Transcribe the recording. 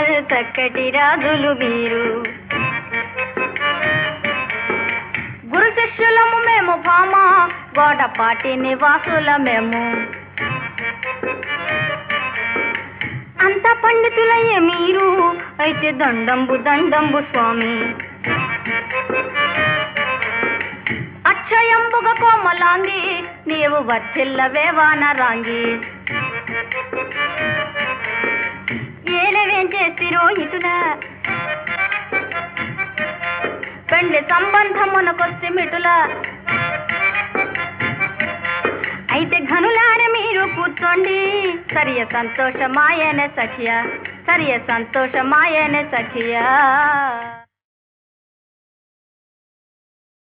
చక్కటి రాజులు మీరు. గురు శిష్యులము మేము భామ, గోడపాటి నివాసుల మేము. అంత పండితులయ్యే మీరు, అయితే దండంబు దండంబు స్వామి. అక్షయంబుగ కోమలాంగి, నీవు వర్ధిల్లవే వానరాంగి. ఏలవేం చేసిరో ఇటులా, పెండ్లి సంబంధమునకొచ్చి మిటులా. అయితే ఘనులార మీరు కూర్చోండి, సరియ సంతోషమాయనే సఖియా, సరియ సంతోషమాయనే సఖియా.